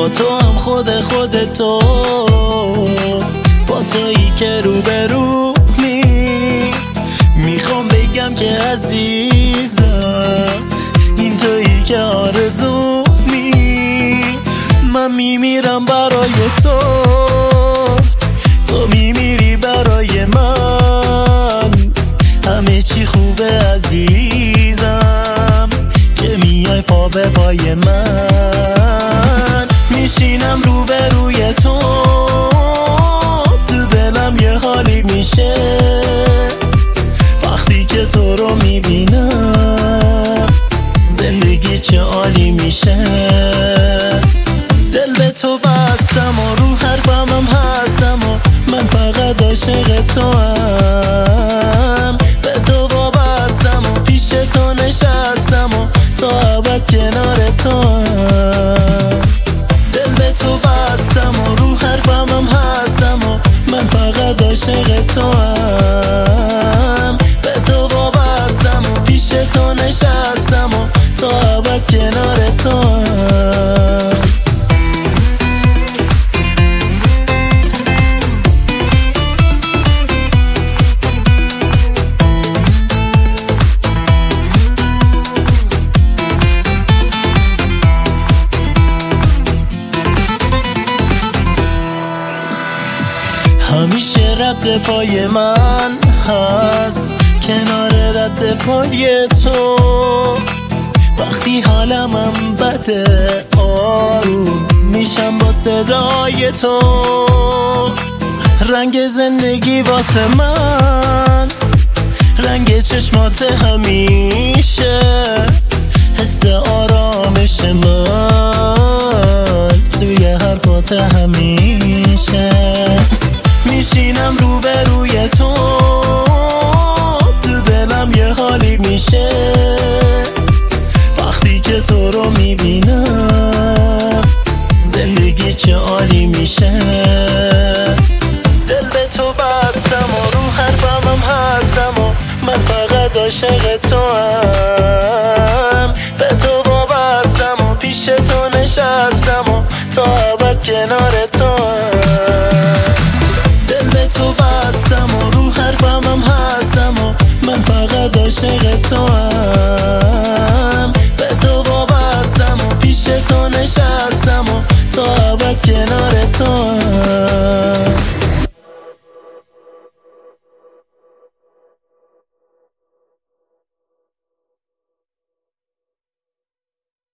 با تو هم خودتو، با تویی که روبرو میخوام بگم که عزیزم، این تویی که آرزومی. من میمیرم برای تو، تو میمیری برای من. همه چی خوبه عزیزم که میای پا به پای من. میشینم روبروی تو، تو دلم یه حالی میشه وقتی که تو رو میبینم. زندگی چه عالی میشه. دل به تو بستم و رو حرفم هم هستم و من فقط عاشق تو هم. به تو وابستم و پیش تو نشستم و تا ابد کنار تو هم. دل به تو بستم و رو حرفم هم هستم و من فقط عاشق تو هم. به تو وابستم و پیش تو نشستم و تا ابد کنار تو هم. همیشه رد پای من هست کنار رد پای تو. وقتی حالمم بده آروم میشم با صدای تو. رنگ زندگی واسه من رنگ چشمات همیشه. حس آرامش من توی حرفات همیشه. میشینم روبروی تو، تو دلم یه حالی میشه وقتی که تو رو میبینم. زندگی چه عالی میشه. دل به تو بستم و رو حرفم هم هستم و من فقط عاشق تو هم. به تو وابستم و پیش تو نشستم و تا ابد کنار تو هم. تو بستم و رو حرفم هم هستم و من فقط عاشق تو هم.